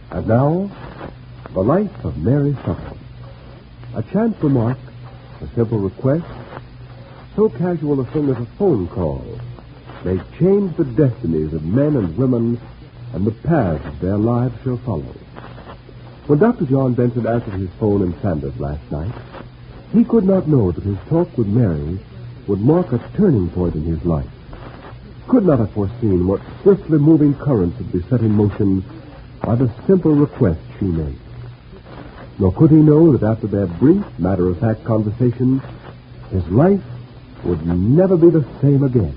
And now, the life of Mary Sutton. A chance remark, a simple request, so casual a thing as a phone call, may change the destinies of men and women and the paths their lives shall follow. When Dr. John Benson answered his phone in Sanders last night, he could not know that his talk with Mary would mark a turning point in his life. Could not have foreseen what swiftly moving currents would be set in motion by the simple request she made. Nor could he know that after their brief, matter-of-fact conversation, his life would never be the same again.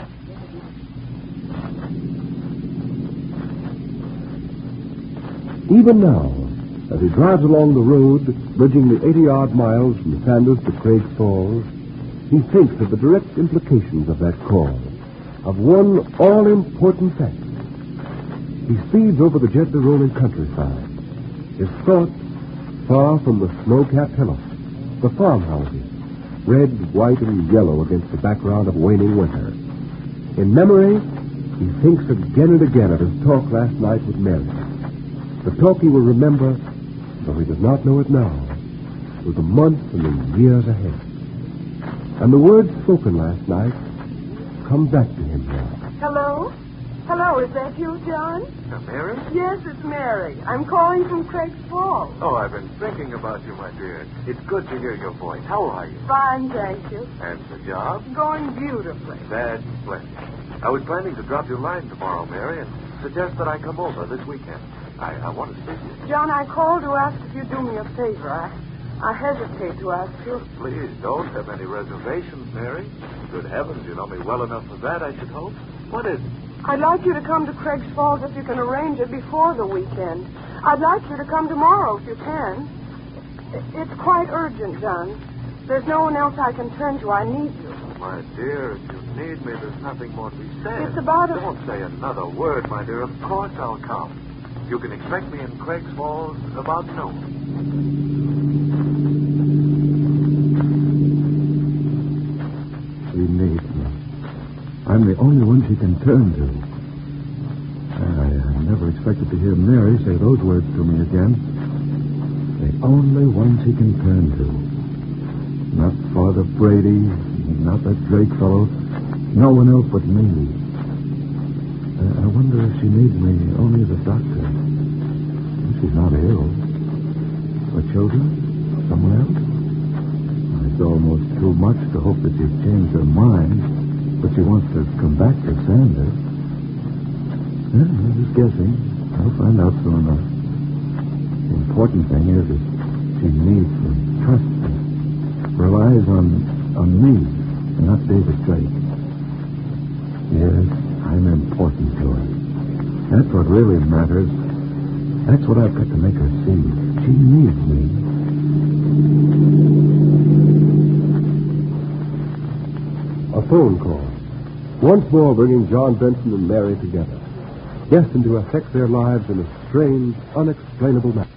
Even now, as he drives along the road, bridging the 80-odd miles from Sanders to Craig's Falls, he thinks of the direct implications of that call, of one all-important fact. He speeds over the gently rolling countryside, his thoughts far from the snow-capped hillocks, the farmhouses, red, white, and yellow against the background of waning winter. In memory, he thinks again and again of his talk last night with Mary. The talk he will remember, though he does not know it now, with the months and the years ahead. And the words spoken last night come back to him now. Hello? Hello, is that you, John? Mary? Yes, it's Mary. I'm calling from Craig's Falls. Oh, I've been thinking about you, my dear. It's good to hear your voice. How are you? Fine, thank you. And the job? Going beautifully. That's splendid. I was planning to drop you a line tomorrow, Mary, and suggest that I come over this weekend. I want to see you. John, I called to ask if you'd do me a favor. I hesitate to ask you. Please don't have any reservations, Mary. Good heavens, you know me well enough for that, I should hope. What is it? I'd like you to come to Craig's Falls if you can arrange it before the weekend. I'd like you to come tomorrow if you can. It's quite urgent, John. There's no one else I can turn to. I need you. My dear, if you need me, there's nothing more to be said. It's about a... Don't say another word, my dear. Of course I'll come. You can expect me in Craig's Falls about noon. She needs me. I'm the only one she can turn to. I never expected to hear Mary say those words to me again. The only one she can turn to. Not Father Brady, not that Drake fellow. No one else but me. I wonder if she needs me only as a doctor. She's not ill. For children? Someone else? It's almost too much to hope that she's changed her mind. But she wants to come back to Sanders. I'm just guessing. I'll find out soon enough. The important thing is that she needs me, trusts me, relies on me, and not David Drake. Yes, I'm important to her. That's what really matters. That's what I've got to make her see. She needs me. A phone call. Once more bringing John Benson and Mary together, destined to affect their lives in a strange, unexplainable manner.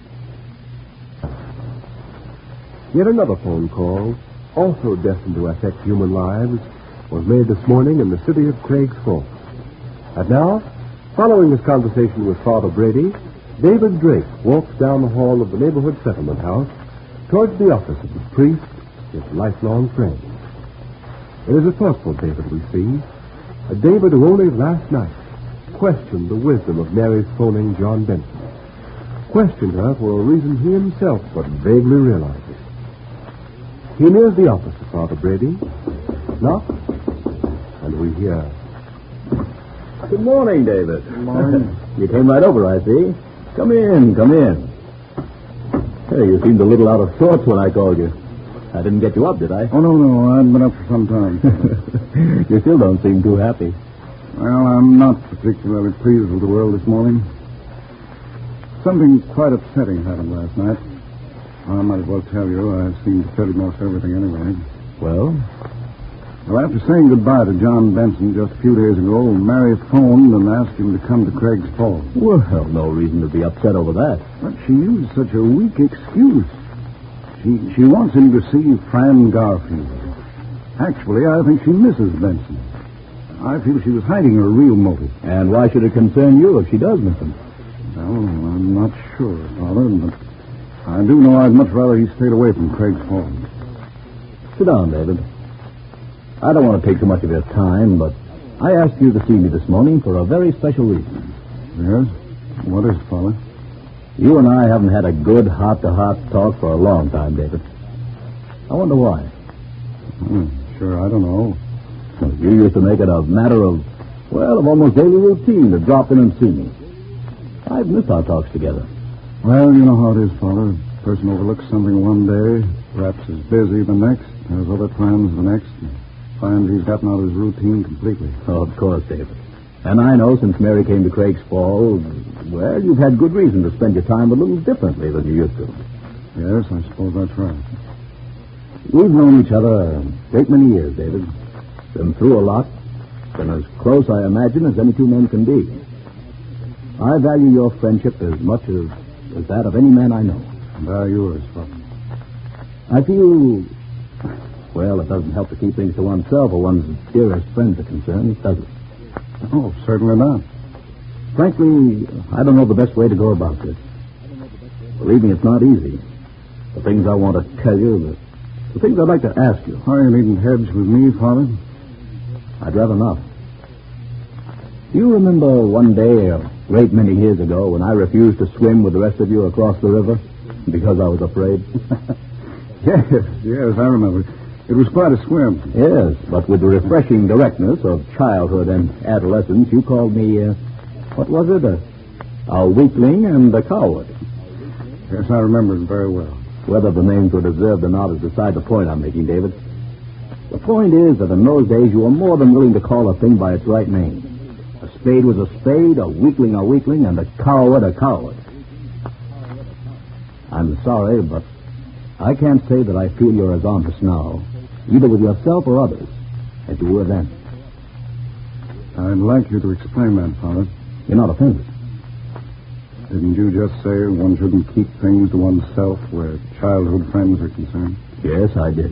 Yet another phone call, also destined to affect human lives, was made this morning in the city of Craig's Falls. And now, following his conversation with Father Brady, David Drake walks down the hall of the neighborhood settlement house towards the office of the priest, his lifelong friend. It is a thoughtful David we see, a David who only last night questioned the wisdom of Mary's phoning John Benson. Questioned her for a reason he himself but vaguely realizes. He nears the office of Father Brady, knocks, and we hear... Good morning, David. Good morning. You came right over, I see. Come in, come in. Hey, you seemed a little out of sorts when I called you. I didn't get you up, did I? Oh, no, I haven't been up for some time. You still don't seem too happy. Well, I'm not particularly pleased with the world this morning. Something quite upsetting happened last night. I might as well tell you. I seem to tell you most everything anyway. Well? Well, after saying goodbye to John Benson just a few days ago, Mary phoned and asked him to come to Craig's Falls. Well, no reason to be upset over that. But she used such a weak excuse. She wants him to see Fran Garfield. Actually, I think she misses Benson. I feel she was hiding her real motive. And why should it concern you if she does miss him? Well, I'm not sure, Father, but I do know I'd much rather he stayed away from Craig's Falls. Sit down, David. I don't want to take too much of your time, but I asked you to see me this morning for a very special reason. Yes? What is it, Father? You and I haven't had a good heart-to-heart talk for a long time, David. I wonder why. Sure, I don't know. Well, you used to make it a matter of almost daily routine to drop in and see me. I've missed our talks together. Well, you know how it is, Father. A person overlooks something one day, perhaps is busy the next, has other plans the next, and finds he's gotten out of his routine completely. Oh, of course, David. And I know since Mary came to Craig's Falls, you've had good reason to spend your time a little differently than you used to. Yes, I suppose that's right. We've known each other a great many years, David. Been through a lot. Been as close, I imagine, as any two men can be. I value your friendship as much as that of any man I know. And yours, Father. I feel, it doesn't help to keep things to oneself or one's dearest friends are concerned, does it? Oh, certainly not. Frankly, I don't know the best way to go about this. Believe me, it's not easy. The things I want to tell you, the things I'd like to ask you. Oh, you needn't hedge with me, Father. I'd rather not. Do you remember one day, a great many years ago, when I refused to swim with the rest of you across the river because I was afraid? Yes, I remember. It was quite a swim. Yes, but with the refreshing directness of childhood and adolescence, you called me, what was it? A weakling and a coward. Yes, I remember it very well. Whether the names were deserved or not is beside the point I'm making, David. The point is that in those days you were more than willing to call a thing by its right name. A spade was a spade, a weakling, and a coward. I'm sorry, but I can't say that I feel you're as honest now, either with yourself or others, as you were then. I'd like you to explain that, Father. You're not offended. Didn't you just say one shouldn't keep things to oneself where childhood friends are concerned? Yes, I did.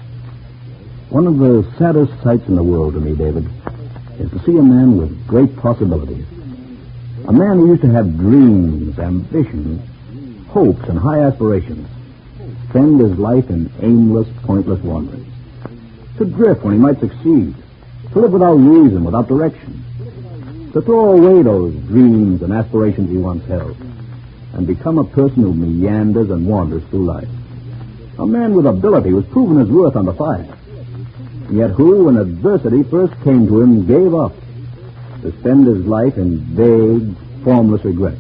One of the saddest sights in the world to me, David, is to see a man with great possibilities. A man who used to have dreams, ambitions, hopes, and high aspirations, spend his life in aimless, pointless wanderings. To drift when he might succeed. To live without reason, without direction. To throw away those dreams and aspirations he once held. And become a person who meanders and wanders through life. A man with ability who's proven his worth under fire. Yet who, when adversity first came to him, gave up to spend his life in vague, formless regret.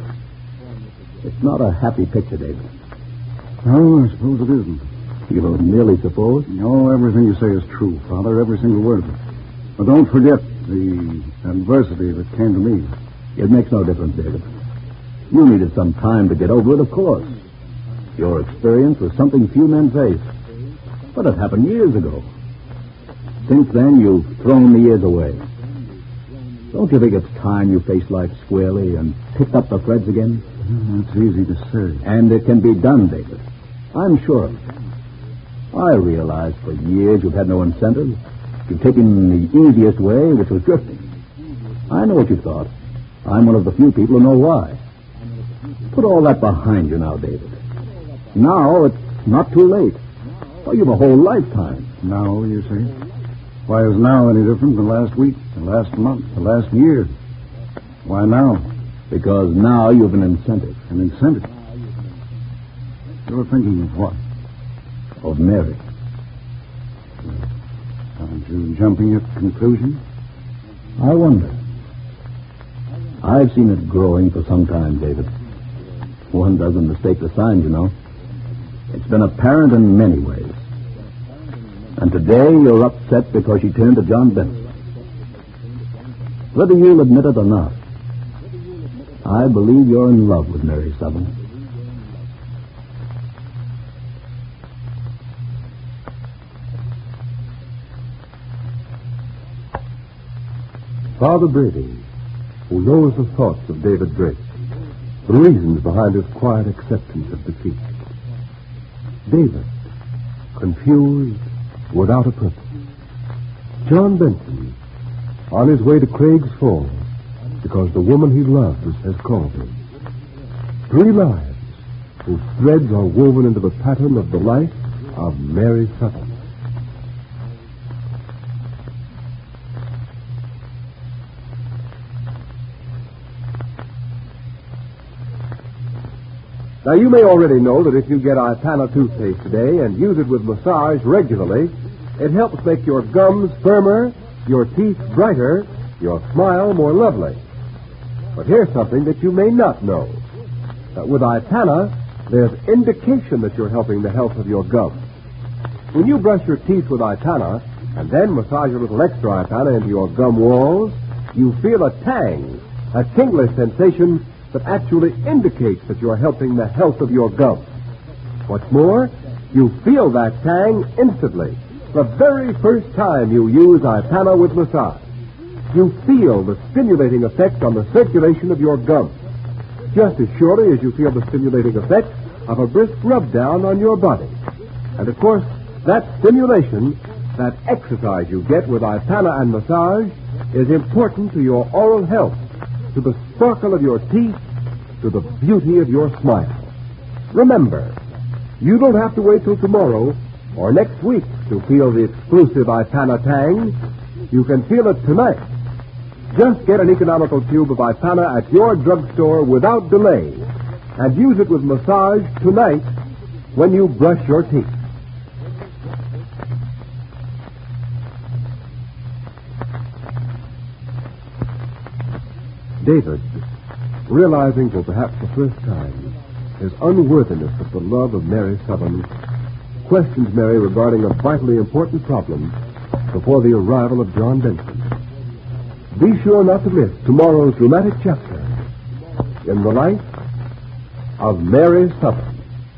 It's not a happy picture, David. Oh, I suppose it isn't. You merely suppose? No, everything you say is true, Father, every single word of it. But don't forget the adversity that came to me. It makes no difference, David. You needed some time to get over it, of course. Your experience was something few men face. But it happened years ago. Since then, you've thrown the years away. Don't you think it's time you faced life squarely and picked up the threads again? That's easy to say. And it can be done, David. I'm sure of it. I realized for years you've had no incentive. You've taken the easiest way, which was drifting. I know what you thought. I'm one of the few people who know why. Put all that behind you now, David. Now it's not too late. Well, you've a whole lifetime. Now, you say? Why is now any different than last week, the last month, the last year? Why now? Because now you've an incentive. An incentive? You're thinking of what? Of Mary. Aren't you jumping at conclusions? I wonder. I've seen it growing for some time, David. One doesn't mistake the signs, you know. It's been apparent in many ways. And today you're upset because she turned to John Benson. Whether you'll admit it or not, I believe you're in love with Mary Sutherland. Father Brady, who knows the thoughts of David Drake, the reasons behind his quiet acceptance of defeat. David, confused, without a purpose. John Benson, on his way to Craig's Falls, because the woman he loves has called him. 3 lives whose threads are woven into the pattern of the life of Mary Sutton. Now, you may already know that if you get Ipana toothpaste today and use it with massage regularly, it helps make your gums firmer, your teeth brighter, your smile more lovely. But here's something that you may not know. With Ipana, there's indication that you're helping the health of your gums. When you brush your teeth with Ipana and then massage a little extra Ipana into your gum walls, you feel a tang, a tingling sensation that actually indicates that you're helping the health of your gums. What's more, you feel that tang instantly, the very first time you use Ipana with massage. You feel the stimulating effect on the circulation of your gums, just as surely as you feel the stimulating effect of a brisk rub-down on your body. And, of course, that stimulation, that exercise you get with Ipana and massage, is important to your oral health, to the sparkle of your teeth, to the beauty of your smile. Remember, you don't have to wait till tomorrow or next week to feel the exclusive Ipana tang. You can feel it tonight. Just get an economical tube of Ipana at your drugstore without delay and use it with massage tonight when you brush your teeth. David, realizing for perhaps the first time his unworthiness of the love of Mary Sutton, questions Mary regarding a vitally important problem before the arrival of John Benson. Be sure not to miss tomorrow's dramatic chapter in the life of Mary Sutton.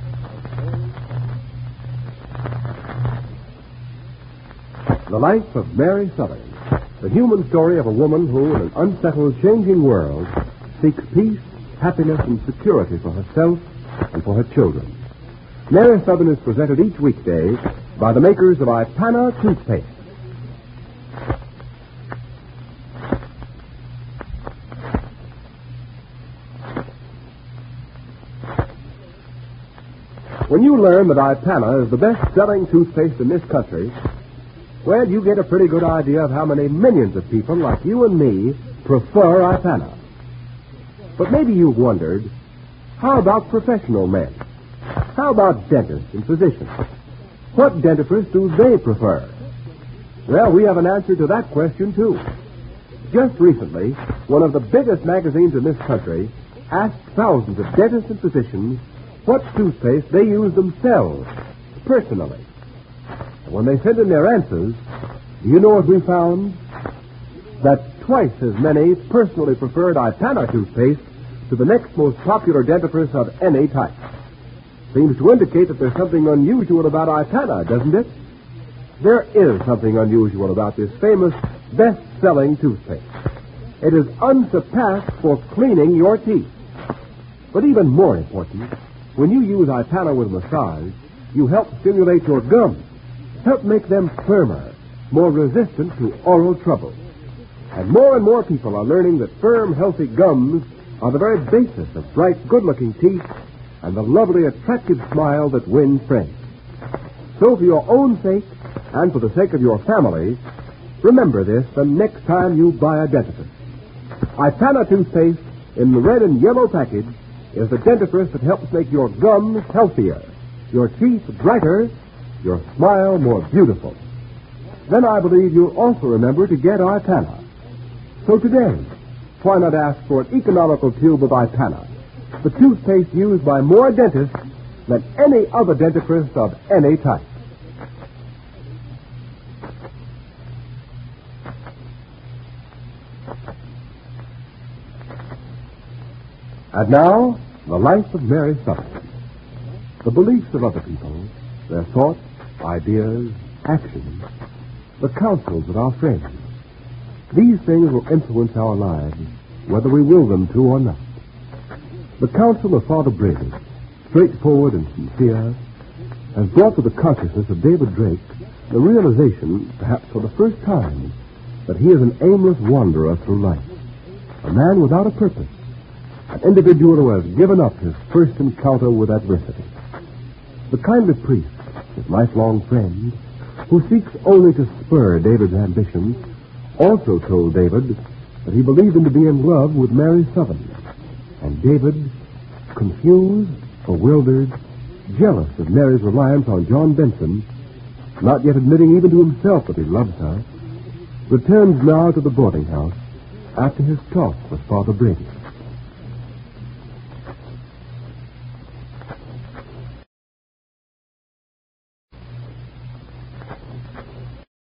The Life of Mary Sutton, the human story of a woman who, in an unsettled, changing world, seeks peace, happiness, and security for herself and for her children. Mary Sutton is presented each weekday by the makers of Ipana toothpaste. When you learn that Ipana is the best-selling toothpaste in this country, well, you get a pretty good idea of how many millions of people like you and me prefer Ipana. But maybe you've wondered, how about professional men? How about dentists and physicians? What dentifrice do they prefer? Well, we have an answer to that question, too. Just recently, one of the biggest magazines in this country asked thousands of dentists and physicians what toothpaste they use themselves, personally. And when they sent in their answers, do you know what we found? That twice as many personally preferred Ipana toothpaste to the next most popular dentifrice of any type. Seems to indicate that there's something unusual about Ipana, doesn't it? There is something unusual about this famous best-selling toothpaste. It is unsurpassed for cleaning your teeth. But even more important, when you use Ipana with massage, you help stimulate your gums, help make them firmer, more resistant to oral trouble. And more people are learning that firm, healthy gums are the very basis of bright, good-looking teeth and the lovely, attractive smile that wins friends. So for your own sake and for the sake of your family, remember this the next time you buy a dentifrice. Ipana toothpaste in the red and yellow package is the dentifrice that helps make your gums healthier, your teeth brighter, your smile more beautiful. Then I believe you'll also remember to get Ipana. So today, why not ask for an economical tube of Ipana, the toothpaste used by more dentists than any other dentifrice of any type. And now, the life of Mary Sutton. The beliefs of other people, their thoughts, ideas, actions, the counsels of our friends. These things will influence our lives, whether we will them to or not. The counsel of Father Brady, straightforward and sincere, has brought to the consciousness of David Drake the realization, perhaps for the first time, that he is an aimless wanderer through life, a man without a purpose, an individual who has given up his first encounter with adversity. The kindly priest, his lifelong friend, who seeks only to spur David's ambitions, also told David that he believed him to be in love with Mary Southern. And David, confused, bewildered, jealous of Mary's reliance on John Benson, not yet admitting even to himself that he loves her, returns now to the boarding house after his talk with Father Brady.